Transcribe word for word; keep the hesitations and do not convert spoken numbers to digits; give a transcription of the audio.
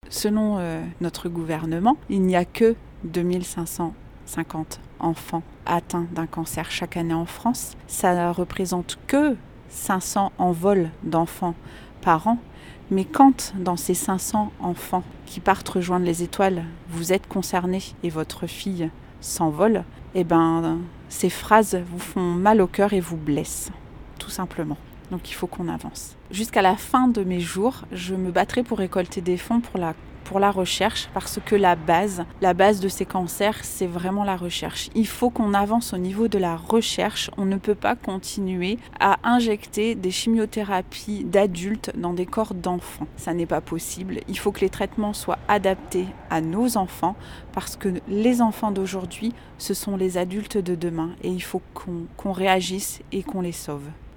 selon euh, notre gouvernement, il n'y a que deux mille cinq cent cinquante enfants atteints d'un cancer chaque année en France. Ça ne représente que cinq cents envols d'enfants par an. Mais quand, dans ces cinq cents enfants qui partent rejoindre les étoiles, vous êtes concerné et votre fille s'envole, eh ben, ces phrases vous font mal au cœur et vous blessent, tout simplement. Donc il faut qu'on avance. Jusqu'à la fin de mes jours, je me battrai pour récolter des fonds pour la pour la recherche, parce que la base, la base de ces cancers, c'est vraiment la recherche. Il faut qu'on avance au niveau de la recherche. On ne peut pas continuer à injecter des chimiothérapies d'adultes dans des corps d'enfants. Ça n'est pas possible. Il faut que les traitements soient adaptés à nos enfants, parce que les enfants d'aujourd'hui, ce sont les adultes de demain, et il faut qu'on, qu'on réagisse et qu'on les sauve.